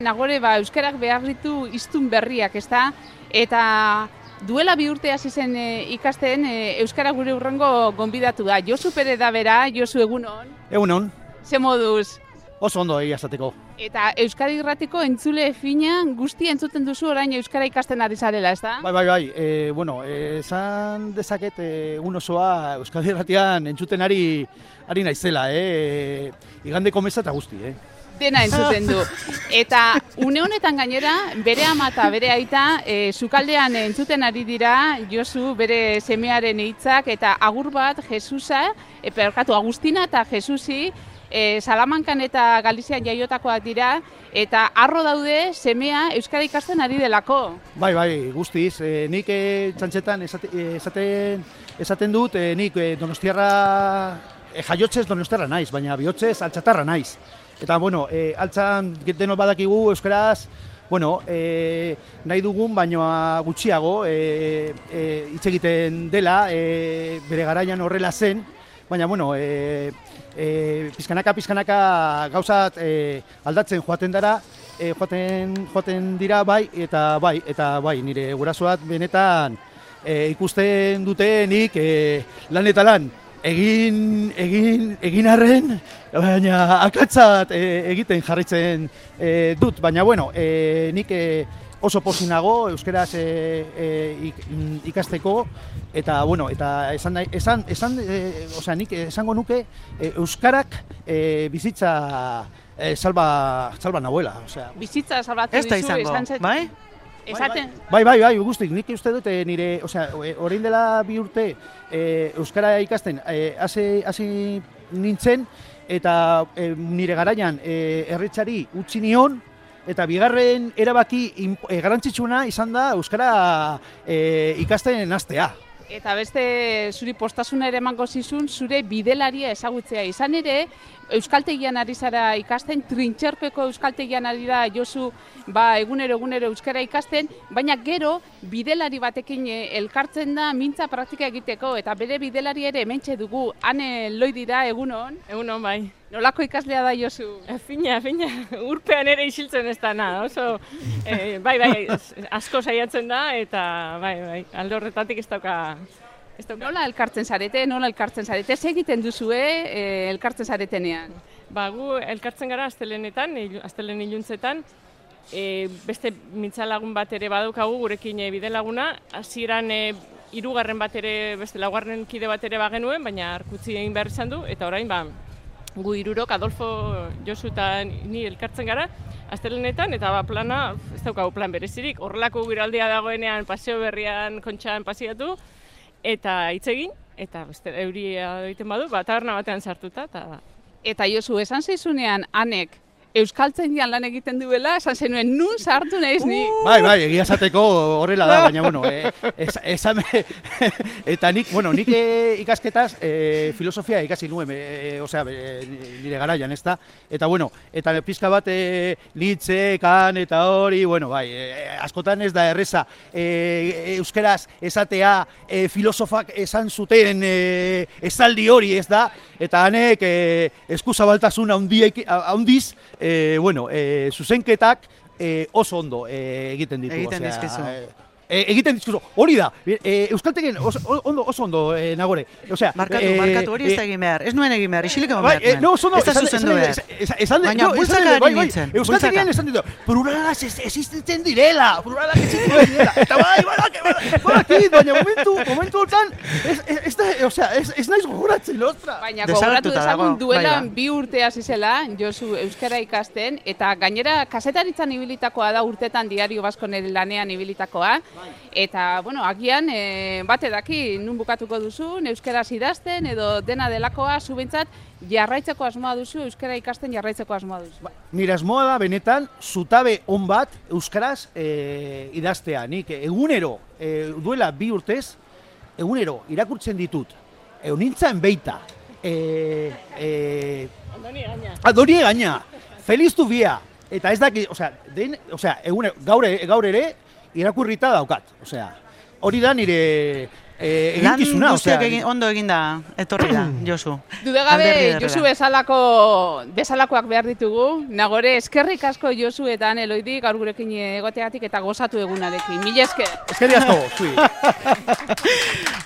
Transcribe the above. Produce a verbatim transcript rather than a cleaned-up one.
Nagore, ba, euskarak behar ditu hiztun berriak, ezta? Eta duela bi urte hasi zen e, ikasten e, euskara gure hurrengo gonbidatu da. Josu Pere da bera, Josu egunon. Egunon. Ze moduz? Oso ondo egia esateko. Eta Euskadi Irratiko entzule fina guztia entzuten duzu orain euskara ikasten ari zarela, ezta? Bai, bai, bai. E, bueno, esan dezaket egun osoa Euskadi Irratian entzuten ari ari naizela, eh? Igandeko meza eta guzti, eh? Dena entzuten du. Eta une honetan gainera, bere ama eta bere aita, e, sukaldean entzuten ari dira, Josu bere semearen hitzak eta agur bat Jesusa, e, perkatu Agustina eta Jesusi, e, Salamankan eta Galizian jaiotakoak dira, eta harro daude semea euskara ikasten ari delako. Bai, bai, guztiz. E, nik e, txantxetan esate, esaten, esaten dut, e, nik e, donostiarra, e, jaiotzez donostiarra naiz, baina bihotzez altxatarra naiz. Eta, bueno, e, altzan denok badakigu euskaraz, bueno, e, nahi dugun, baina gutxiago e, e, hitz egiten dela, e, bere garaian horrela zen, baina, bueno, e, e, pizkanaka, pizkanaka gauzat e, aldatzen joaten dara, e, joaten, joaten dira bai, eta bai, eta bai, nire gurasoak benetan e, ikusten dutenik e, lan eta lan, Egin, egin, egin arren, baina akatzat e, egiten jarraitzen e, dut, baina bueno, e, nik e, oso pozik nago euskaraz e, e, ik, ikasteko, eta bueno, eta esan, esan, esan e, osea, nik esango nuke e, euskarak e, bizitza e, salba, salba nahuela, osea. Bizitza salbatu dizu, ez da izango, bai? Esaten... Bai, bai, bai, guztik, nik uste dut nire, osea, orain dela bi urte e, euskara ikasten e, hasi, hasi nintzen, eta e, nire garaian e, erretzari utzi nion, eta bigarren erabaki e, garrantzitsuna izan da euskara e, ikasten hastea. Eta beste zuri postasuna ere emango zizun, zure bidelaria ezagutzea izan ere, euskaltegian ari zara ikasten, trintxerpeko euskaltegian ari da Josu ba, egunero egunero euskara ikasten, baina gero bidelari batekin elkartzen da mintza praktika egiteko, eta bere bidelari ere hementxe dugu, Ane Loidira, egunon? Egunon, bai. Nolako ikaslea da Josu? E, fina, fina, urpean ere isiltzen ez da, na, oso, e, bai, bai, asko saiatzen da, eta bai, bai, alde horretatik ez dauka... Ez dauka. Nola elkartzen zarete, nola elkartzen zarete, ze egiten duzue e, elkartzen zaretenean? Ba, gu elkartzen gara astelenetan, astelen iluntzetan, e, beste mintzalagun bat ere badaukagu gurekin e, bide laguna, hasieran e, hirugarren bat ere, beste laugarren kide bat ere bagenuen, baina arkutzi egin behar izan du, eta orain, ba, gu hirurok, Adolfo, Josu eta ni elkartzen gara, astelenetan, eta ba, plana, ez daukagu plan berezirik, horrelako giraldia dagoenean, paseo berrian, kontxan pasiatu, eta hitz egin, eta beste euria egiten badu, ba, taberna batean sartuta. Eta, eta Josu, esan zeizunean, Anek, euskaltzaindian lan egiten duela, esan zenuen, nun sartu nahiz ni? Uh! Bai, bai, egia esateko horrela da, baina, bueno, e, es, esame, eta nik, bueno, nik e, ikasketaz e, filosofia ikasi nuen, e, osea, e, nire garaian, ez da? Eta, bueno, eta pizka bat e, Nietzsche, Kant, eta hori, bueno, bai, e, askotan ez da erreza, e, euskeraz esatea e, filosofak esan zuten e, esaldi hori, ez da? Eta hanek e, eskuzabaltasun handiz, E, bueno, e, zuzenketak e, oso ondo e, egiten ditu. Egiten dizkizu. E, egiten dizkizu, hori da. E, Euskaltegen oso ondo, oso ondo, e, Nagore. Osea, markatu, e, markatu, hori ez da egin behar. Ez nuen egin behar, isilik egon behar. E, no, oso ondo, ez da zuzendu behar. Baina, bultzaka ari nintzen. Euskaltegian esan ditu, pluralak existitzen direla, pluralak existitzen direla. Eta bai, bai, bai, baina momentu, momentu hortan, ez da, osea, ez naiz gogoratzen, ostra. Baina gogoratu dezagun duela bi urte hasi zela, Josu euskara ikasten, eta gainera kasetaritzan ibilitakoa da urtetan Diario Baskonen lanean ibilitakoa. Eta, bueno, agian, e, bate daki, nun bukatuko duzu, euskaraz idazten, edo dena delakoa, zu behintzat, jarraitzeko asmoa duzu, euskara ikasten jarraitzeko asmoa duzu. Ba, nire asmoa da, benetan, zutabe on bat euskaraz e, idaztea. Nik egunero, e, duela bi urtez, egunero irakurtzen ditut, eunintzen beita, e, e, Andoni gaina. Andoni gaina, feliz tu bia, eta ez daki, osea, den, osea, egunero, gaur, gaur ere, irakurrita daukat, osea, hori da nire eh, Lan eginkizuna, guztiak osea, egin, ondo eginda, etorri da, Josu. Dudegabe, Alderdi ederrera. Josu bezalako, bezalakoak behar ditugu. Nagore, eskerrik asko Josu eta Ane Eloidi gaur gurekin egoteatik eta gozatu egunarekin. Mila esker. Eskerrik asko, zui.